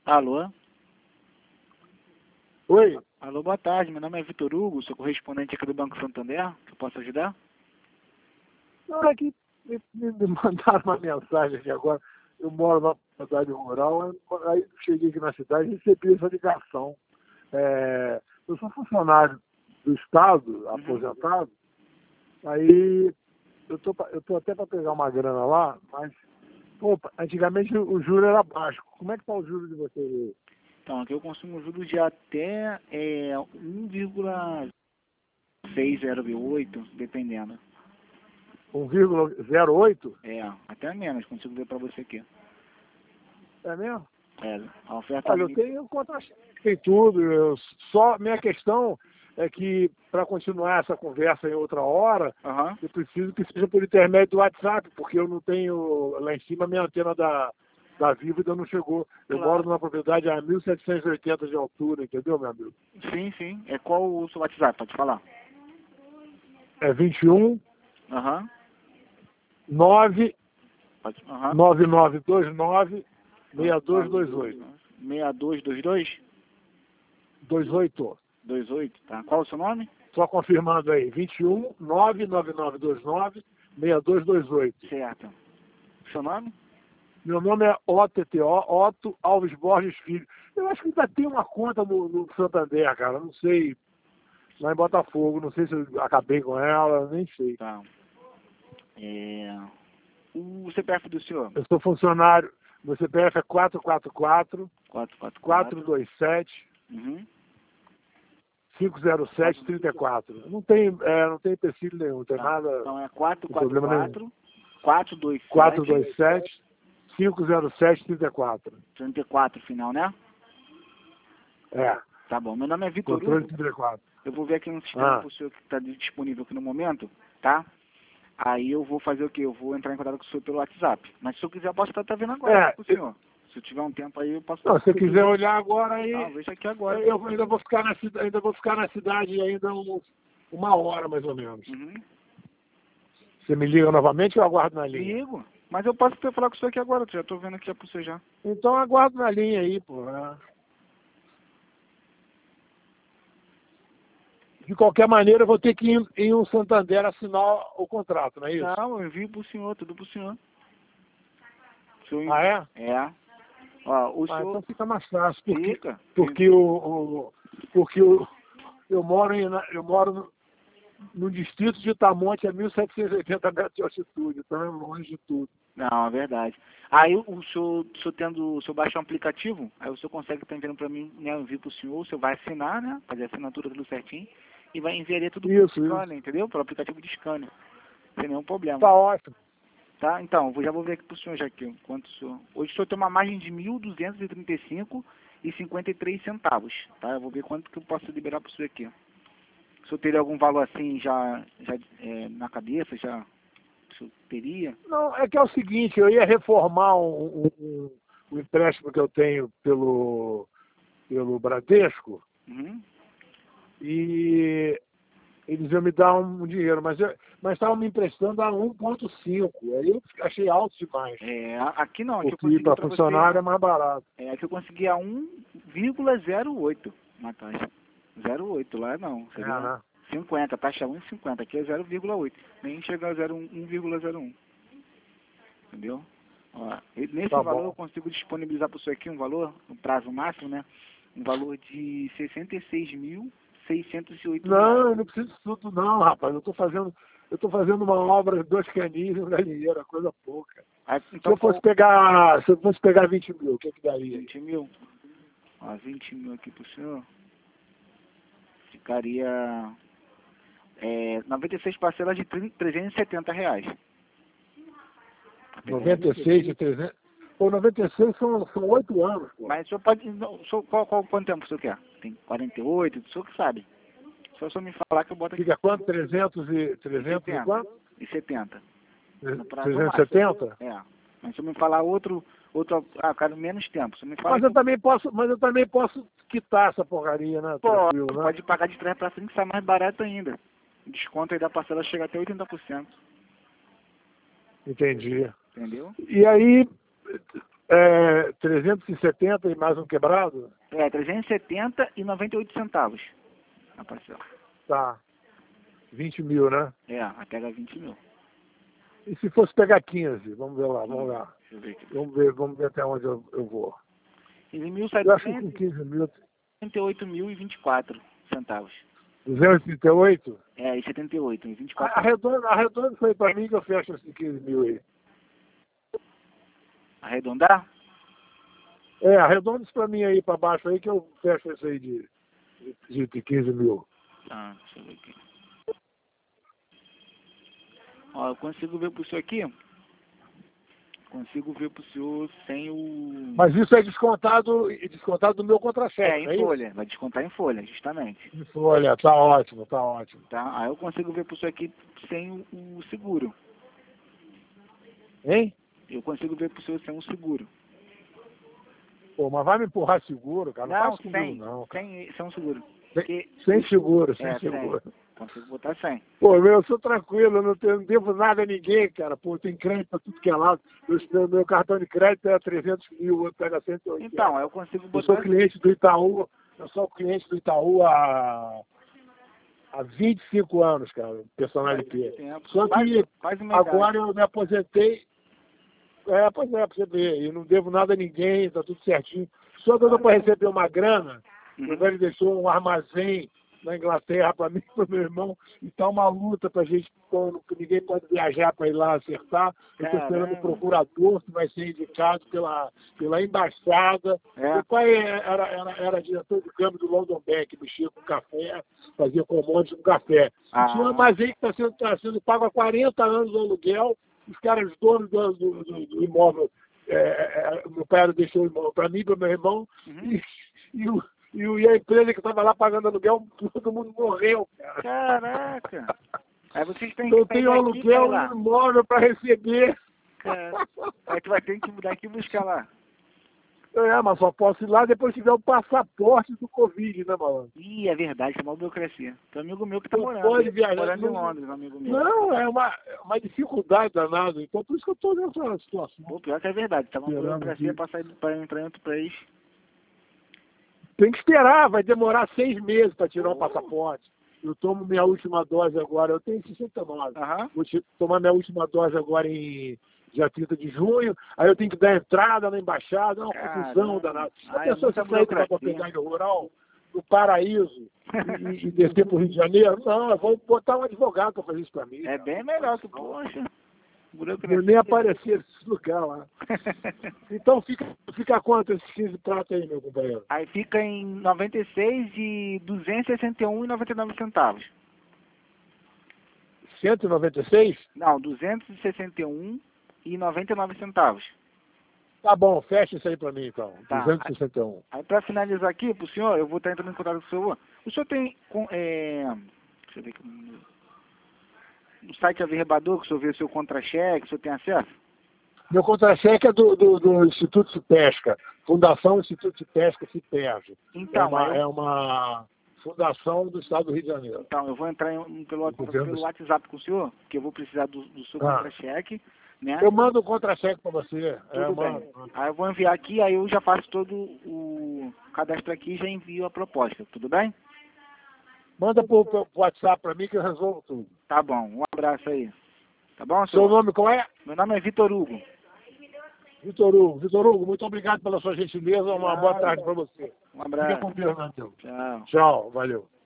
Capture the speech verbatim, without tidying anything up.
Alô? Oi? Alô, boa tarde. Meu nome é Vitor Hugo, sou correspondente aqui do Banco Santander. Que eu posso ajudar? Não, é que me, me me mandaram uma mensagem aqui agora. Eu moro na cidade rural, aí cheguei aqui na cidade e recebi essa ligação. É, eu sou funcionário do Estado, Uhum. aposentado, aí eu tô, pra- eu tô até para pegar uma grana lá, mas pô, antigamente o juro era baixo. Como é que tá o juro de vocês aí? Então, aqui eu consumo juros de até é, um vírgula seis, zero vírgula oito, dependendo. um vírgula zero oito? É, até menos, consigo ver para você aqui. É mesmo? É, a oferta... Olha, eu tenho contra-cheque, tem tudo. Eu, só minha questão é que, para continuar essa conversa em outra hora, Aham. eu preciso que seja por intermédio do WhatsApp, porque eu não tenho, lá em cima, a minha antena da, da Vivo ainda não chegou. Eu Claro. moro numa propriedade a mil setecentos e oitenta de altura, entendeu, meu amigo? Sim, sim. É qual o seu WhatsApp? Pode falar. É vinte e um, Aham. nove, Pode. Aham. nove nove dois nove, seis dois dois oito. seis dois dois dois? dois oito. dois oito, tá. Qual o seu nome? Só confirmando aí, vinte e um, nove nove nove dois nove, seis dois dois oito. Certo. Seu nome? Meu nome é O T T O, Otto Alves Borges Filho. Eu acho que ainda tem uma conta no, no Santander, cara. Não sei. Lá em Botafogo. Não sei se eu acabei com ela, nem sei. Tá. É... O C P F do senhor? Eu sou funcionário. Meu C P F é quatro quatro quatro, quatro quatro quatro quatro. dois sete, Uhum. cinco zero sete, três quatro. Não tem, é, não tem empecilho nenhum, não tem Tá. nada, Então é quatro tem quatro problema nenhum. quatro, quatro dois quatro sete, dois sete, cinco zero sete, três quatro. trinta e quatro final, né? É, Tá bom. Meu nome é Vitor controle Hugo. trinta e quatro. Eu vou ver aqui no sistema Ah, pro senhor que está disponível aqui no momento, tá? Aí eu vou fazer o quê? Eu vou entrar em contato com o senhor pelo WhatsApp. Mas se eu quiser, eu posso estar tá vendo agora é, aqui pro senhor. Se eu tiver um tempo aí, eu posso não, estar... se você quiser olhar agora aí, Ah, veja aqui agora. eu ainda vou ficar na cidade, ainda vou ficar na cidade ainda um- uma hora mais ou menos. Uhum. Você me liga novamente ou eu aguardo na linha? Ligo. Mas eu posso até falar com o senhor aqui agora, já tô vendo aqui pro senhor já. Então eu aguardo na linha aí, pô. né? De qualquer maneira, eu vou ter que ir em um Santander assinar o contrato, não é isso? Não, eu envio pro senhor, tudo pro senhor. O senhor... Ah, é? É. Ó, o Ah, senhor... então fica mais fácil, porque, Fica. porque, o, o- porque o, eu moro, em, eu moro no, no distrito de Itamonte a mil setecentos e oitenta metros de altitude, então é longe de tudo. Não, é verdade. Aí o senhor, o senhor tendo, o senhor baixa um aplicativo, aí o senhor consegue estar enviando para mim, né, eu envio para o senhor, o senhor vai assinar, né, fazer a assinatura tudo certinho, e vai enviar tudo Isso, por isso. scanner, entendeu? Pelo aplicativo de scanner, sem nenhum problema. Tá ótimo. Tá? Então, eu já vou ver aqui para o senhor já aqui, quanto o senhor... Hoje o senhor tem uma margem de mil duzentos e trinta e cinco e cinquenta e três centavos, tá? Eu vou ver quanto que eu posso liberar para o senhor aqui. O senhor teria algum valor assim já, já é, na cabeça, já o senhor teria? Não, é que é o seguinte, eu ia reformar um, um, um- um empréstimo que eu tenho pelo, pelo Bradesco Uhum. e eles iam me dar um dinheiro, mas eu- mas estavam me emprestando a um ponto cinco. Aí eu achei alto demais, É, aqui não, aqui eu porque consegui para para você, funcionário é mais barato. é, aqui eu consegui a um vírgula zero oito na taxa. zero vírgula oito lá não, É, seria né? cinquenta, taxa um vírgula cinquenta, aqui é zero vírgula oito, nem chega a zero vírgula zero um, entendeu? Ó, e nesse Tá valor eu bom. consigo disponibilizar para você aqui um valor, um prazo máximo, né? Um valor de sessenta e seis mil seiscentos e oito reais. Não, eu não preciso disso tudo não, rapaz. Eu estou fazendo, eu tô fazendo uma obra, dois canis e um galinheiro, coisa pouca. Aí, Se então, eu fosse qual... pegar, se eu fosse pegar vinte mil, o que que daria? vinte mil? Ó, vinte mil aqui pro senhor, ficaria... É, noventa e seis parcelas de trezentos e setenta reais. noventa e seis de trezentos. Pô, noventa e seis são, são oito anos, pô. Mas o senhor pode... Não, o senhor, qual, qual, quanto tempo o senhor quer? Tem quarenta e oito, o senhor que sabe. Só o senhor me falar que eu boto aqui. Fica quanto? trezentos e, trezentos e quanto? E setenta. No prazo trezentos e máximo. setenta? É. Mas se eu me falar outro... outro ah, eu quero menos tempo. Se eu me falar... Mas eu também posso, mas eu também posso quitar essa porcaria, né? Pô, Tranquilo, né? pode pagar de trás pra frente que sai mais barato ainda. O desconto aí da parcela chega até oitenta por cento. Entendi. Entendeu? E aí, É, trezentos e setenta e mais um quebrado? É, trezentos e setenta e noventa e oito centavos a parcela. Tá. vinte mil, né? É, a pega vinte mil. E se fosse pegar quinze? Vamos ver lá, vamos lá. Deixa eu ver aqui. Vamos ver, vamos ver até onde eu, eu vou. quinze mil Eu acho que com setecentos quinze mil... e setenta e oito mil e vinte e quatro centavos. duzentos e trinta e oito? É, e setenta e oito, e vinte e quatro. Arredonda, arredonda isso aí pra mim que eu fecho esses quinze mil aí. Arredondar? É, arredonda isso pra mim aí pra baixo aí que eu fecho isso aí de, de, de quinze mil. Tá, deixa eu ver aqui. Ó, eu consigo ver pro senhor aqui. Consigo ver pro senhor sem o... Mas isso é descontado, descontado do meu contra-cheque, É, não é em isso? folha. Vai descontar em folha, justamente. Em folha, tá ótimo, tá ótimo. Tá? Aí eu consigo ver pro senhor aqui sem o, o seguro. Hein? Eu consigo ver pro senhor sem o seguro. Pô, mas vai me empurrar seguro, cara. Não, Não, faz comigo, sem. não. Cara. Sem, sem um seguro. Sem, Porque, sem seguro, sem é, seguro. sem. Consigo botar sem. Pô, meu, eu sou tranquilo, eu não, tenho, não devo nada a ninguém, cara. Pô, tem crédito pra tudo que é lado. Meu, meu cartão de crédito é trezentos mil, o outro pega cento e oitenta. Então, eu consigo Eu botar... sou cliente do Itaú, eu sou cliente do Itaú há, há vinte e cinco anos, cara, personalité. Tempo. Só que Quase, quase uma agora idade. eu me aposentei. É, pois é, pra você ver, eu não devo nada a ninguém, tá tudo certinho. Só dando para receber uma grana, Uhum. meu velho deixou um armazém na Inglaterra para mim e para meu irmão, e tá uma luta pra gente, quando ninguém pode viajar para ir lá acertar. Eu estou esperando o procurador que vai ser indicado pela, pela embaixada. É. Meu pai era, era, era diretor de câmbio do London Bank, mexia com café, fazia commodities com café. Ah. Tinha um armazém que está sendo, tá sendo pago há quarenta anos o aluguel, os caras donos do, do, do, do imóvel, é, é, meu pai deixou o imóvel para mim, para meu irmão, Uhum. e, e, o, e, o, e a empresa que estava lá pagando aluguel, todo mundo morreu, cara. Caraca! Aí vocês têm Então, que eu tenho pegar aluguel aqui, e um imóvel para receber. Cara, aí tu vai ter que mudar aqui e buscar lá. É, mas só posso ir lá depois que tiver o passaporte do Covid, né, malandro? Ih, é verdade, é uma burocracia. Tem um amigo meu que tá Não morando. pode viajar. Morando Não, em Londres, um amigo meu. não, é uma, uma dificuldade danada. Então, por isso que eu estou nessa situação. Pô, pior que é verdade, tá uma Esperando burocracia aqui. pra sair pra entrar em outro país. Tem que esperar, vai demorar seis meses para tirar Oh. o passaporte. Eu tomo minha última dose agora, eu tenho sessenta e nove. Aham. Vou te- tomar minha última dose agora em dia trinta de junho, aí eu tenho que dar entrada na embaixada, é uma Caramba. confusão danada. A Ah, é pessoa muita se sair de uma burocracia. propriedade rural, no paraíso, e, e descer para o Rio de Janeiro, não, eu vou botar um advogado para fazer isso para mim. É cara. bem melhor que, poxa. Eu Burocracia. nem aparecer nesse lugar lá. Então fica, fica quanto esses quinze pratos aí, meu companheiro? Aí fica em noventa e seis e duzentos e sessenta e um e noventa e nove centavos. cento e noventa e seis? Não, duzentos e sessenta e um e noventa e nove centavos. Tá bom, fecha isso aí pra mim então. Tá. duzentos e sessenta e um. Aí para finalizar aqui, pro senhor, eu vou estar entrando em contato com o senhor. O senhor tem, com- é, deixa eu ver aqui, no site Averbador, que o senhor vê o seu contra-cheque, o senhor tem acesso? Meu contra-cheque é do, do, do Instituto de Pesca. Fundação Instituto de Pesca Cipérgio. Então, é, uma, aí eu- é uma fundação do Estado do Rio de Janeiro. Então, eu vou entrar em- pelo, governo pelo do- WhatsApp com o senhor, que eu vou precisar do, do seu Ah. contra-cheque, né? Eu mando o contra-cheque para você. É, Tudo bem. mando. Aí eu vou enviar aqui, aí eu já faço todo o cadastro aqui e já envio a proposta. Tudo bem? Manda pro, pro WhatsApp para mim que eu resolvo tudo. Tá bom. Um abraço aí. Tá bom, Seu senhor? nome qual é? Meu nome é Vitor Hugo. Vitor Hugo. Vitor Hugo, muito obrigado pela sua gentileza. Uma boa Nada. tarde para você. Um Fica abraço. com Deus, meu Deus. Tchau. Tchau, valeu.